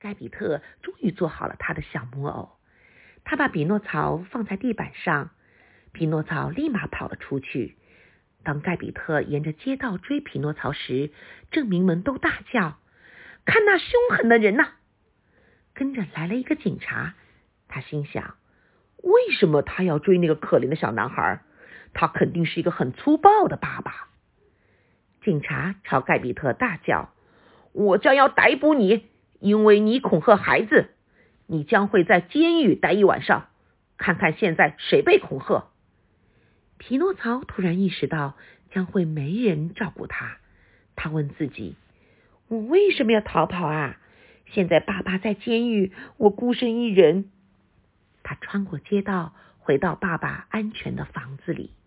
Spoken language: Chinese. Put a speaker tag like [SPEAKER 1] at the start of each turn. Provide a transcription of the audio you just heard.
[SPEAKER 1] 盖比特终于做好了他的小木偶，他把匹诺曹放在地板上，匹诺曹立马跑了出去。当盖比特沿着街道追匹诺曹时，镇民们都大叫：看那凶狠的人呐！跟着来了一个警察，他心想，为什么他要追那个可怜的小男孩？他肯定是一个很粗暴的爸爸。警察朝盖比特大叫，我将要逮捕你，因为你恐吓孩子，你将会在监狱待一晚上，看看现在谁被恐吓。匹诺曹突然意识到将会没人照顾他，他问自己，我为什么要逃跑啊？现在爸爸在监狱，我孤身一人。他穿过街道，回到爸爸安全的房子里。